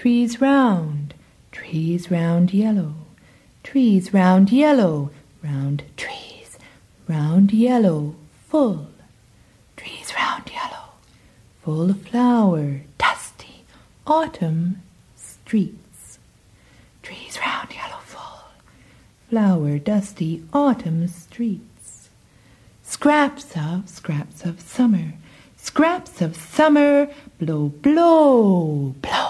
trees round yellow, trees round yellow, round trees, round yellow, full, trees round yellow, full of flower, dusty, autumn streets, trees round yellow, full, flower, dusty, autumn streets, scraps of summer, blow, blow, blow.